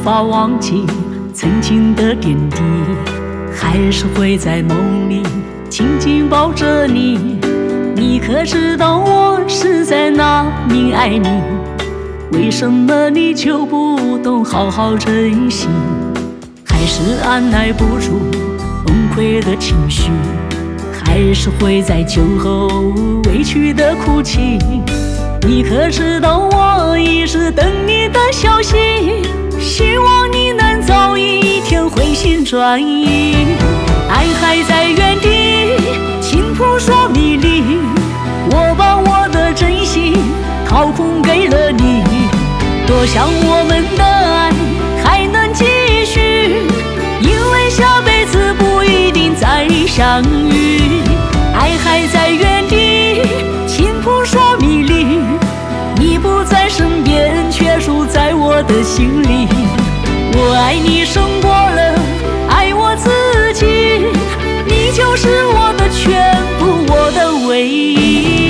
法忘记曾经的点滴，还是会在梦里紧紧抱着你。你可知道我实在那么爱你？为什么你就不懂好好珍惜？还是按耐不住崩溃的情绪，还是会在酒后委屈的哭泣。你可知道我一直等你的消息，希望你能早一天回心转意。爱还在原地，情扑朔迷离，我把我的真心掏空给了你。多想我们的爱还能继续，因为下辈子不一定再相遇。爱还在原地，情扑朔迷离，你不在身边，却住在我的心里。我爱你胜过了爱我自己，你就是我的全部，我的唯一。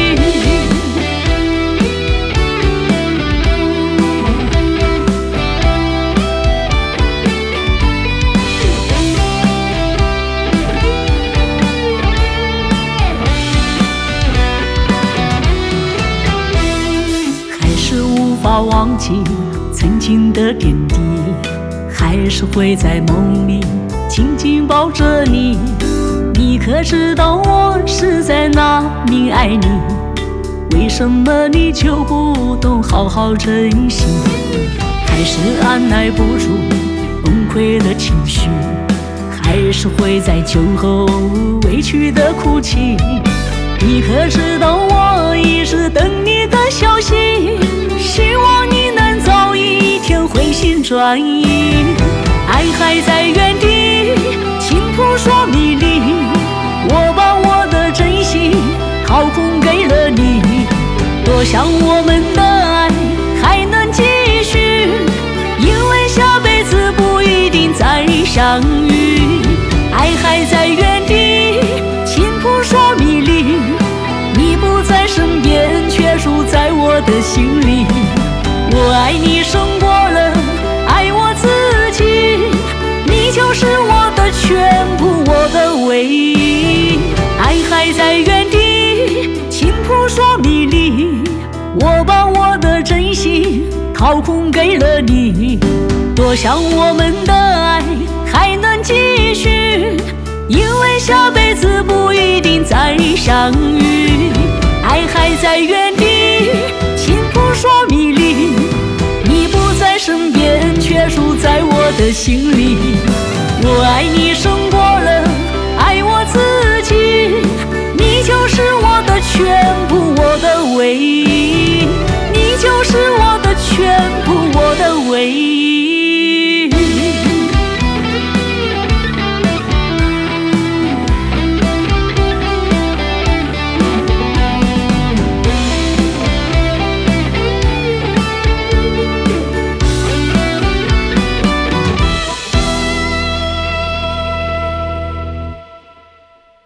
无法忘记曾经的点滴，还是会在梦里紧紧抱着你。你可知道我实在那么爱你？为什么你就不懂好好珍惜？还是按耐不住崩溃的情绪，还是会在酒后委屈的哭泣。你可知道我一直等你的消息，希望你能早一天回心转意。爱还在原地，情扑朔迷离，我把我的真心掏空给了你。多想我们的爱还能继续，因为下辈子不一定再相遇。爱还在原地，情扑朔迷离，你不在身边，却住在我的心里。我爱你胜过了爱我自己，你就是我的全部，我的唯一。爱还在原地，情扑朔迷离，我把我的真心掏空给了你。多想我们的爱还能继续，因为下辈子不一定再相遇。爱还在原地，情扑朔迷离，你不在身边，却住在我的心里。我爱你胜